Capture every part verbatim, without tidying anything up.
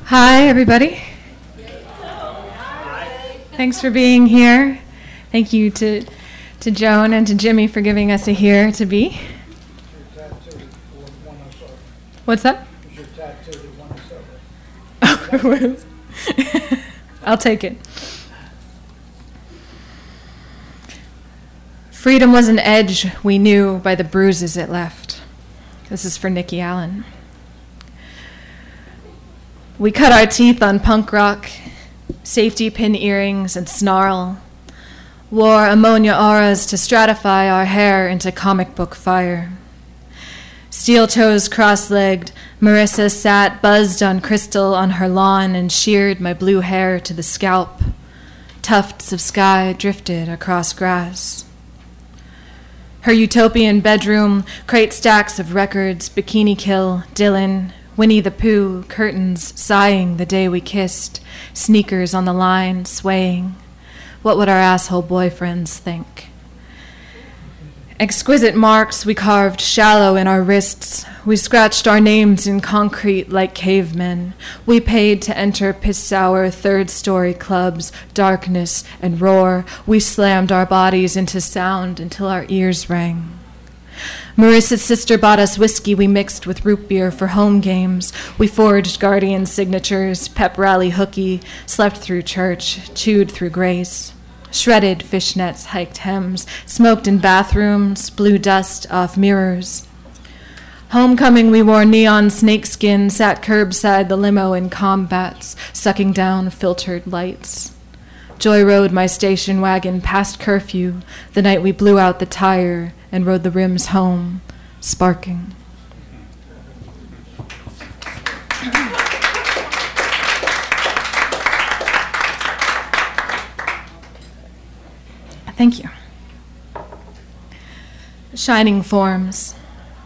Hi, everybody. Thanks for being here. Thank you to to Joan and to Jimmy for giving us a here to be. What's that? I'll take it. Freedom was an edge we knew by the bruises it left. This is for Nikki Allen. We cut our teeth on punk rock, safety pin earrings and snarl, wore ammonia auras to stratify our hair into comic book fire. Steel toes cross-legged, Marissa sat buzzed on crystal on her lawn and sheared my blue hair to the scalp. Tufts of sky drifted across grass. Her utopian bedroom, crate stacks of records, Bikini Kill, Dylan, Winnie the Pooh, curtains sighing the day we kissed, sneakers on the line swaying. What would our asshole boyfriends think? Exquisite marks we carved shallow in our wrists. We scratched our names in concrete like cavemen. We paid to enter piss-sour third-story clubs, darkness and roar. We slammed our bodies into sound until our ears rang. Marissa's sister bought us whiskey we mixed with root beer for home games. We forged Guardian signatures, pep rally hooky, slept through church, chewed through grace. Shredded fishnets, hiked hems, smoked in bathrooms, blew dust off mirrors. Homecoming we wore neon snakeskin, sat curbside the limo in combats, sucking down filtered lights. Joy rode my station wagon past curfew, the night we blew out the tire and rode the rims home, sparking. Thank you. Shining forms.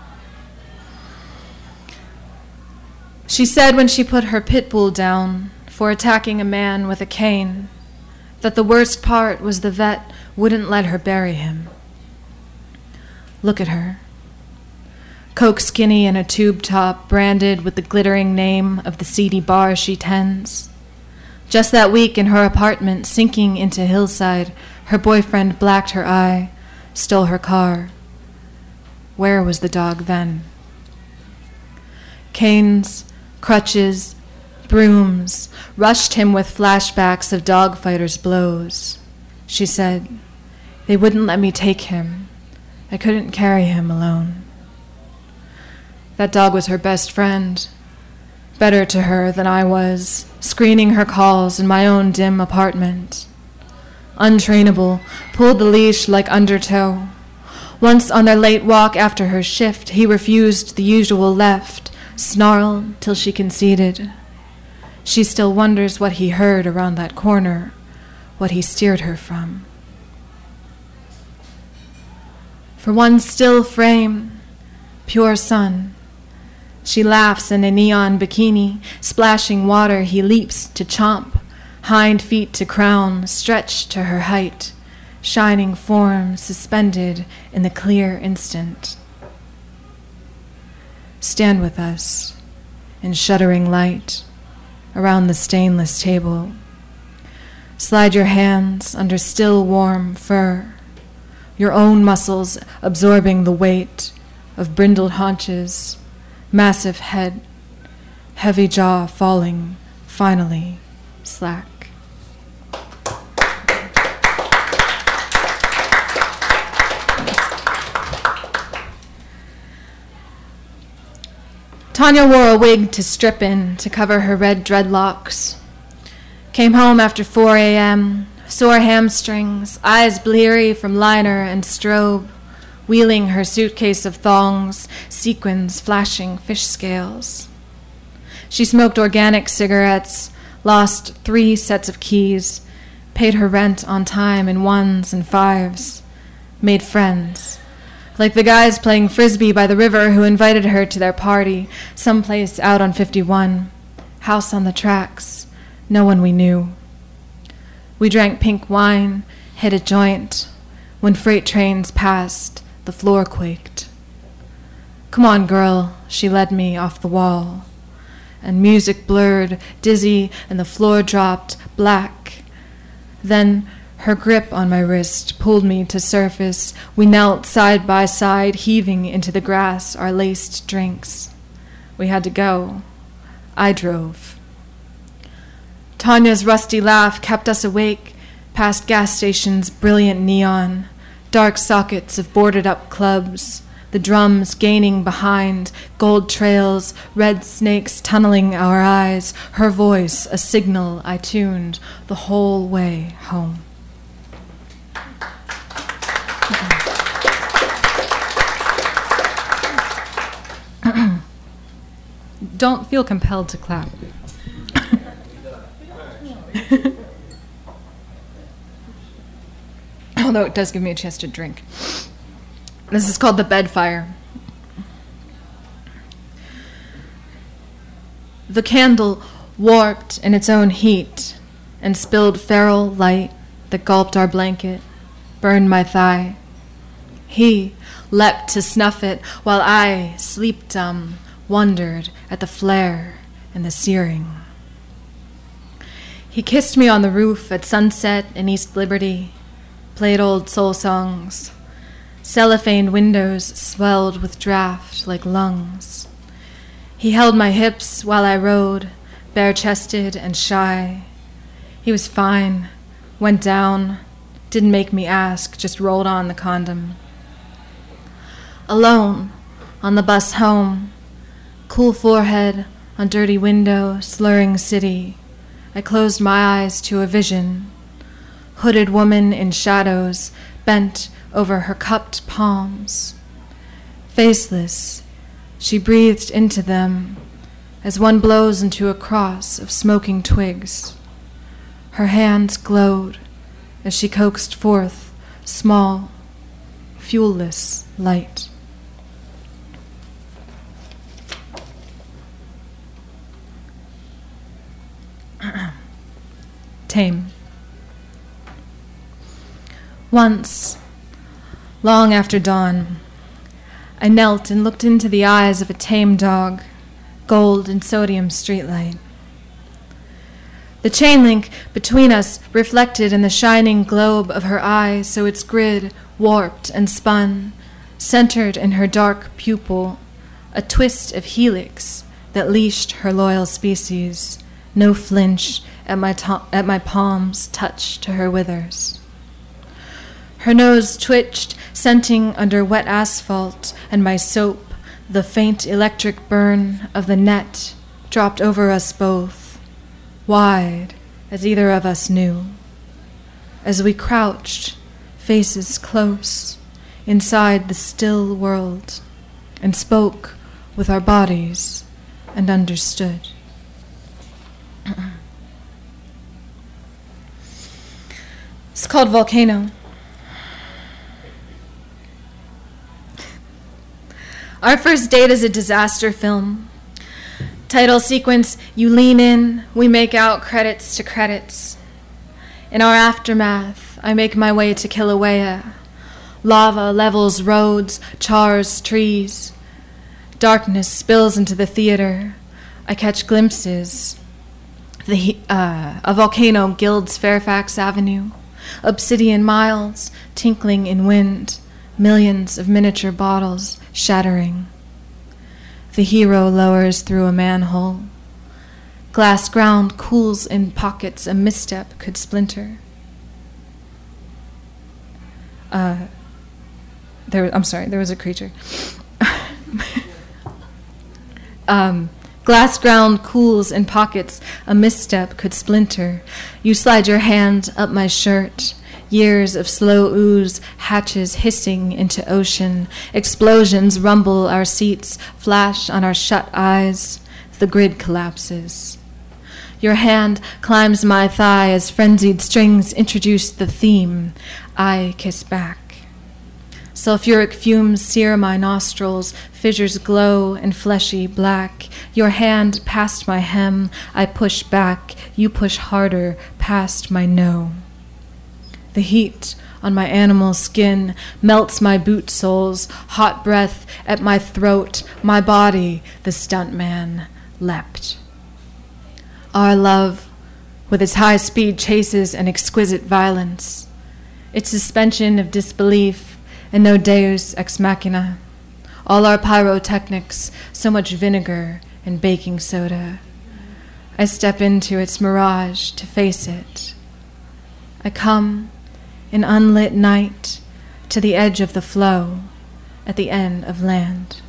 She said when she put her pit bull down for attacking a man with a cane that the worst part was the vet wouldn't let her bury him. Look at her. Coke skinny in a tube top branded with the glittering name of the seedy bar she tends. Just that week in her apartment, sinking into hillside, her boyfriend blacked her eye, stole her car. Where was the dog then? Canes, crutches, brooms rushed him with flashbacks of dogfighters' blows. She said, "They wouldn't let me take him. I couldn't carry him alone." That dog was her best friend, better to her than I was, screening her calls in my own dim apartment. Untrainable, pulled the leash like undertow. Once on their late walk after her shift, he refused the usual left, snarled till she conceded. She still wonders what he heard around that corner, what he steered her from. For one still frame, pure sun, she laughs in a neon bikini, splashing water he leaps to chomp, hind feet to crown, stretched to her height, shining form suspended in the clear instant. Stand with us in shuddering light around the stainless table. Slide your hands under still warm fur, your own muscles absorbing the weight of brindled haunches, massive head, heavy jaw falling, finally slack. Tanya wore a wig to strip in to cover her red dreadlocks. Came home after four a.m., sore hamstrings, eyes bleary from liner and strobe, wheeling her suitcase of thongs, sequins flashing fish scales. She smoked organic cigarettes, lost three sets of keys, paid her rent on time in ones and fives, made friends, like the guys playing frisbee by the river who invited her to their party, someplace out on fifty-one, house on the tracks, no one we knew. We drank pink wine, hit a joint. When freight trains passed, the floor quaked. "Come on, girl," she led me off the wall. and music blurred, dizzy, and the floor dropped black. Then her grip on my wrist pulled me to surface. We knelt side by side, heaving into the grass our laced drinks. We had to go. I drove. Tanya's rusty laugh kept us awake, past gas stations' brilliant neon, dark sockets of boarded-up clubs, the drums gaining behind, gold trails, red snakes tunneling our eyes, her voice a signal I tuned the whole way home. Don't feel compelled to clap. Although it does give me a chance to drink. This is called The Bed Fire. The candle warped in its own heat and spilled feral light that gulped our blanket, burned my thigh. He leapt to snuff it while I, sleep-dumb, wondered at the flare and the searing. He kissed me on the roof at sunset in East Liberty, played old soul songs. Cellophane windows swelled with draft like lungs. He held my hips while I rode, bare-chested and shy. He was fine, went down, didn't make me ask, just rolled on the condom. Alone, on the bus home, cool forehead on dirty window, slurring city, I closed my eyes to a vision. Hooded woman in shadows, bent over her cupped palms. Faceless, she breathed into them as one blows into a cross of smoking twigs. Her hands glowed as she coaxed forth small, fuelless light. Tame. Once, long after dawn, I knelt and looked into the eyes of a tame dog, gold and sodium streetlight. The chain link between us reflected in the shining globe of her eye, so its grid warped and spun, centered in her dark pupil, a twist of helix that leashed her loyal species, no flinch at my, to- at my palms touch to her withers. Her nose twitched, scenting under wet asphalt, and my soap, the faint electric burn of the net, dropped over us both, wide as either of us knew. As we crouched, faces close, inside the still world, and spoke with our bodies and understood. It's called Volcano. Our first date is a disaster film. Title sequence, you lean in, we make out credits to credits. In our aftermath, I make my way to Kilauea. Lava levels roads, chars trees. Darkness spills into the theater. I catch glimpses. The, uh, a volcano gilds Fairfax Avenue. Obsidian miles, tinkling in wind. Millions of miniature bottles shattering. The hero lowers through a manhole. Glass ground cools in pockets a misstep could splinter. Uh, there, I'm sorry, there was a creature. um, glass ground cools in pockets a misstep could splinter. You slide your hand up my shirt. Years of slow ooze, hatches hissing into ocean. Explosions rumble our seats, flash on our shut eyes. The grid collapses. Your hand climbs my thigh as frenzied strings introduce the theme. I kiss back. Sulfuric fumes sear my nostrils, fissures glow and fleshy black. Your hand past my hem, I push back. You push harder past my no. The heat on my animal skin melts my boot soles, hot breath at my throat, my body, the stuntman, leapt Our love, with its high-speed chases and exquisite violence, its suspension of disbelief and no deus ex machina, all our pyrotechnics, so much vinegar and baking soda. I step into its mirage to face it. I come in unlit night to the edge of the flow at the end of land.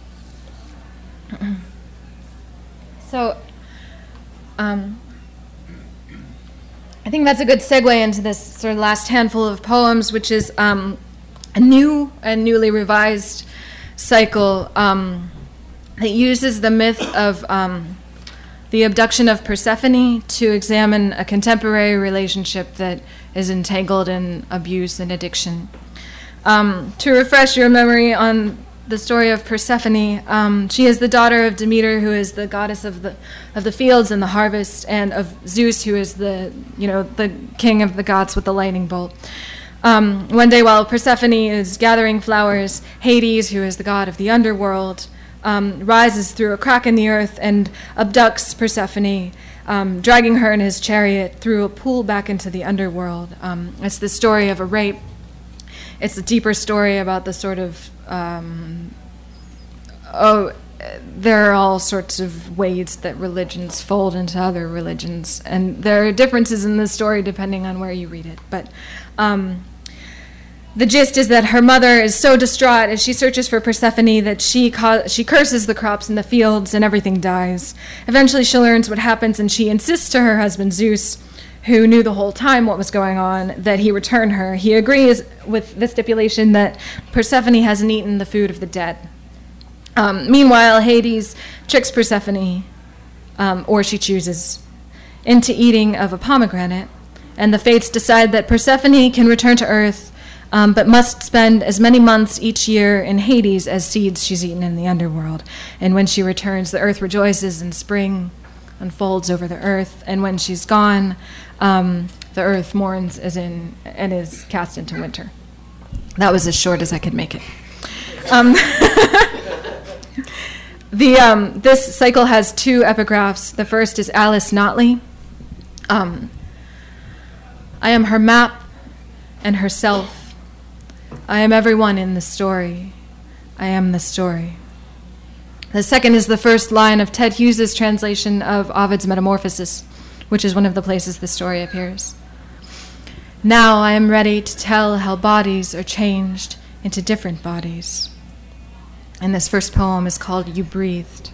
So, um, I think that's a good segue into this sort of last handful of poems, which is um, a new and newly revised cycle um, that uses the myth of um, the abduction of Persephone to examine a contemporary relationship that is entangled in abuse and addiction. Um, to refresh your memory on the story of Persephone, um, she is the daughter of Demeter, who is the goddess of the of the fields and the harvest, and of Zeus, who is the you know the king of the gods with the lightning bolt. Um, one day, while Persephone is gathering flowers, Hades, who is the god of the underworld, um, rises through a crack in the earth and abducts Persephone, um, dragging her in his chariot through a pool back into the underworld. Um, it's the story of a rape. It's a deeper story about the sort of um, oh, there are all sorts of ways that religions fold into other religions, and there are differences in the story depending on where you read it. But um, the gist is that her mother is so distraught as she searches for Persephone that she ca- she curses the crops in the fields and everything dies. Eventually she learns what happens, and she insists to her husband Zeus, who knew the whole time what was going on, that he return her. He agrees with the stipulation that Persephone hasn't eaten the food of the dead. Um, meanwhile, Hades tricks Persephone, um, or she chooses, into eating of a pomegranate, and the fates decide that Persephone can return to Earth, um, but must spend as many months each year in Hades as seeds she's eaten in the underworld. And when she returns, the Earth rejoices, and spring unfolds over the Earth, and when she's gone, um, the Earth mourns as in and is cast into winter. That was as short as I could make it. Um, the um, this cycle has two epigraphs. The first is Alice Notley. Um, I am her map and herself. I am everyone in the story. I am the story. The second is the first line of Ted Hughes' translation of Ovid's Metamorphoses, which is one of the places the story appears. Now I am ready to tell how bodies are changed into different bodies. And this first poem is called You Breathed.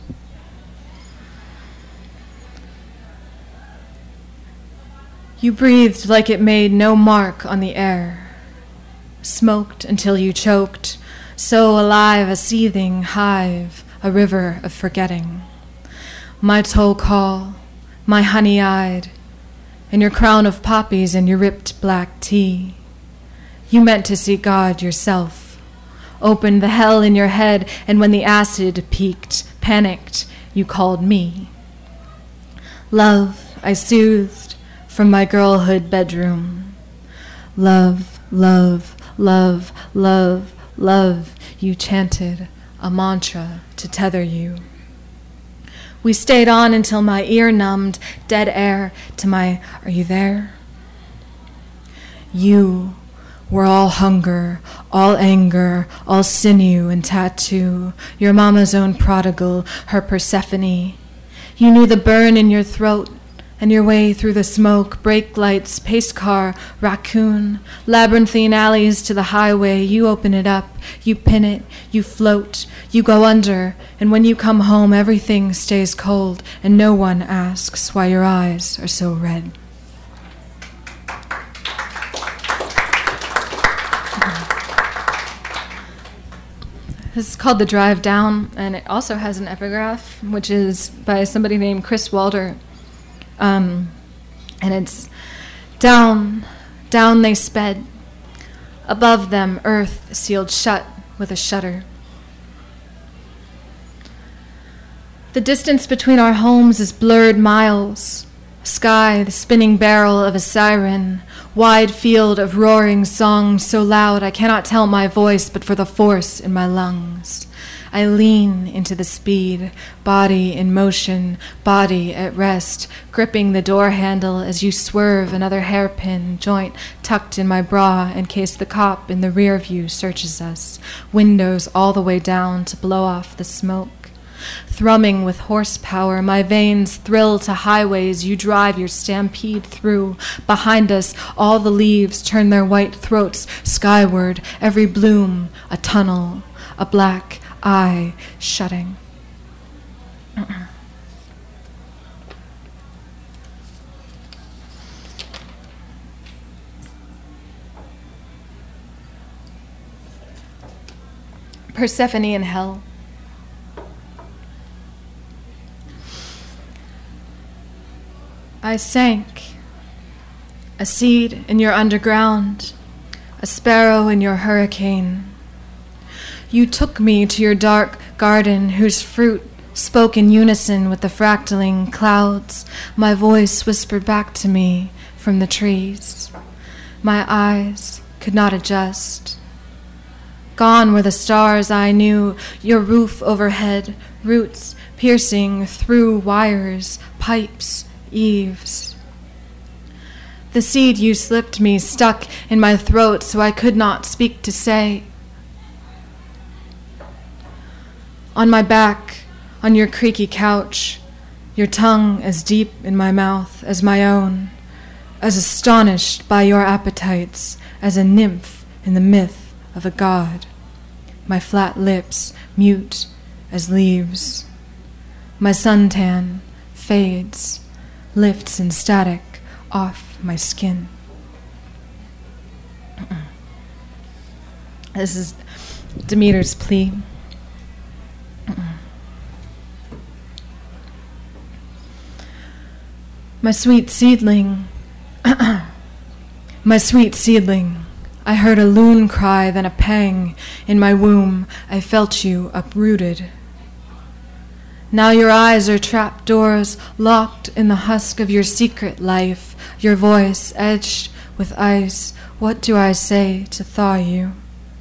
You breathed like it made no mark on the air, smoked until you choked, so alive a seething hive, a river of forgetting. My toll call, my honey-eyed, and your crown of poppies and your ripped black tea. You meant to see God yourself, opened the hell in your head, and when the acid peaked, panicked, you called me. Love, I soothed from my girlhood bedroom. Love, love, love, love, love, you chanted a mantra to tether you. We stayed on until my ear numbed, dead air to my, are you there? You were all hunger, all anger, all sinew and tattoo, your mama's own prodigal, her Persephone. You knew the burn in your throat and your way through the smoke, brake lights, pace car, raccoon, labyrinthine alleys to the highway. You open it up, you pin it, you float, you go under, and when you come home, everything stays cold, and no one asks why your eyes are so red. This is called The Drive Down, and it also has an epigraph, which is by somebody named Chris Walder. Um, and it's, down, down they sped. Above them, earth sealed shut with a shudder. The distance between our homes is blurred miles. Sky, the spinning barrel of a siren. Wide field of roaring song so loud I cannot tell my voice but for the force in my lungs. I lean into the speed, body in motion, body at rest, gripping the door handle as you swerve another hairpin joint tucked in my bra in case the cop in the rear view searches us, windows all the way down to blow off the smoke. Thrumming with horsepower, my veins thrill to highways you drive your stampede through. Behind us, all the leaves turn their white throats skyward, every bloom a tunnel, a black eye shutting. Uh-uh. Persephone in Hell. I sank, a seed in your underground, a sparrow in your hurricane. You took me to your dark garden whose fruit spoke in unison with the fractaling clouds. My voice whispered back to me from the trees. My eyes could not adjust. Gone were the stars I knew, your roof overhead, roots piercing through wires, pipes, eaves. The seed you slipped me stuck in my throat so I could not speak to say. On my back, on your creaky couch, your tongue as deep in my mouth as my own, as astonished by your appetites as a nymph in the myth of a god. My flat lips mute as leaves. My suntan fades, lifts in static off my skin. Uh-uh. This is Demeter's plea. Uh-uh. My sweet seedling, my sweet seedling, I heard a loon cry, then a pang in my womb. I felt you uprooted. Now your eyes are trap doors, locked in the husk of your secret life, your voice edged with ice. What do I say to thaw you?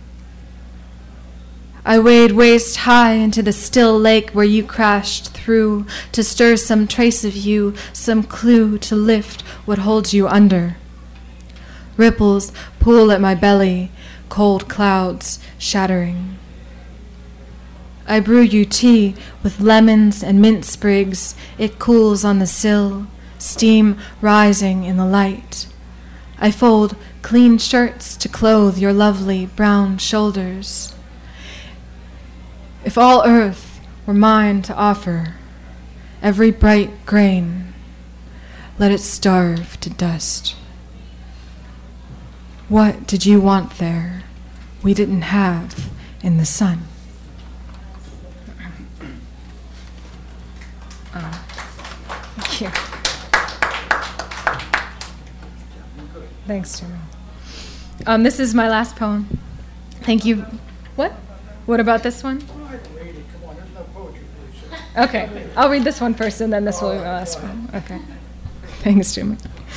I wade waist high into the still lake where you crashed through, to stir some trace of you, some clue to lift what holds you under. Ripples pool at my belly, cold clouds shattering. I brew you tea with lemons and mint sprigs. It cools on the sill, steam rising in the light. I fold clean shirts to clothe your lovely brown shoulders. If all earth were mine to offer, every bright grain, let it starve to dust. What did you want there we didn't have in the sun? Oh, thank you. Thanks, Jeremy. Um, this is my last poem. Thank you. What? What about this one? Okay, I'll read this one first, and then this will be my last one. Okay. Thanks, Jimmy.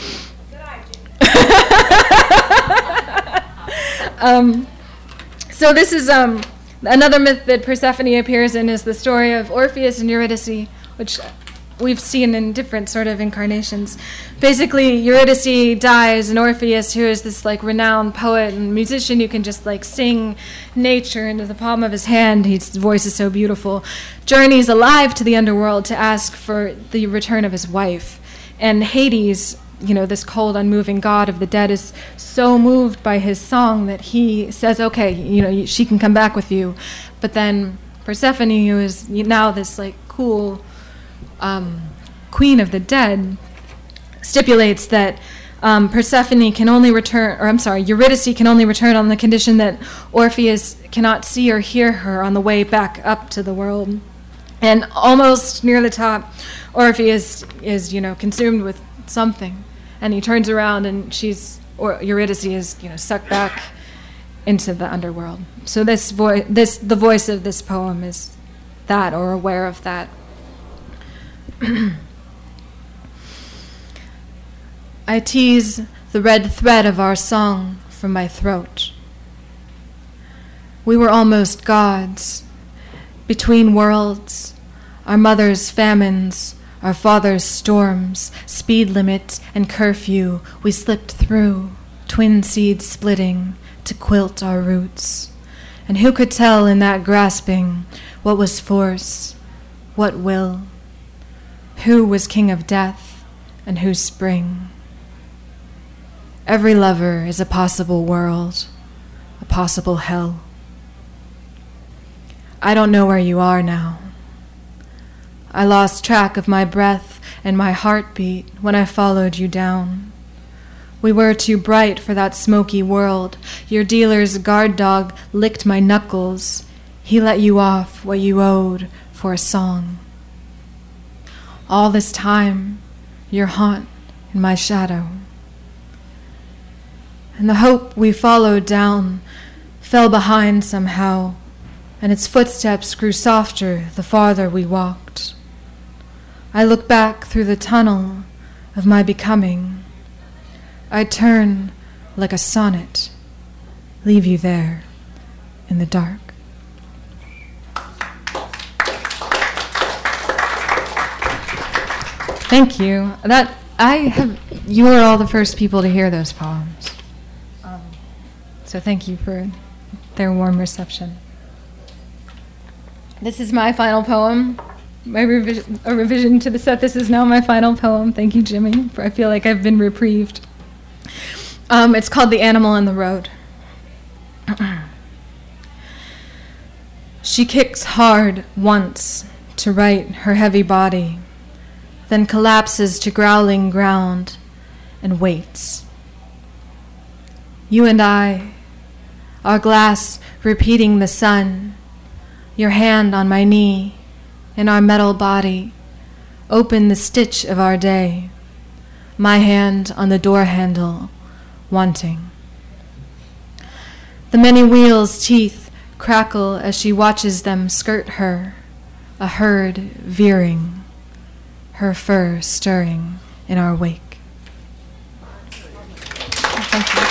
um, so this is um, another myth that Persephone appears in is the story of Orpheus and Eurydice, which we've seen in different sort of incarnations. Basically, Eurydice dies, and Orpheus, who is this like renowned poet and musician who can just like sing nature into the palm of his hand, his voice is so beautiful, journeys alive to the underworld to ask for the return of his wife. And Hades, you know, this cold, unmoving god of the dead, is so moved by his song that he says, okay, you know, she can come back with you. But then Persephone, who is now this like cool um, queen of the dead, stipulates that um, Persephone can only return, or I'm sorry, Eurydice can only return on the condition that Orpheus cannot see or hear her on the way back up to the world. And almost near the top, Orpheus is, you know, consumed with something, and he turns around, and she's, or Eurydice is, you know, sucked back into the underworld. So this voice, this the voice of this poem is that, or aware of that. I tease the red thread of our song from my throat. We were almost gods, Between worlds, our mother's famines, our father's storms, speed limit and curfew, we slipped through, twin seeds splitting to quilt our roots. And who could tell in that grasping what was force, what will? Who was king of death and who spring? Every lover is a possible world, a possible hell. I don't know where you are now. I lost track of my breath and my heartbeat when I followed you down. We were too bright for that smoky world. Your dealer's guard dog licked my knuckles. He let you off what you owed for a song. All this time, your haunt in my shadow. And the hope we followed down fell behind somehow, and its footsteps grew softer the farther we walked. I look back through the tunnel of my becoming. I turn like a sonnet, leave you there in the dark. Thank you. That I have. You were all the first people to hear those poems, um, so thank you for their warm reception. This is my final poem. My revision, a revision to the set. This is now my final poem. Thank you, Jimmy. For I feel like I've been reprieved. Um, it's called "The Animal in the Road." She kicks hard once to right her heavy body, then collapses to growling ground and waits. You and I, our glass repeating the sun, your hand on my knee, in our metal body, open the stitch of our day, my hand on the door handle, wanting. The many wheels' teeth crackle as she watches them skirt her, a herd veering, her fur stirring in our wake. Thank you.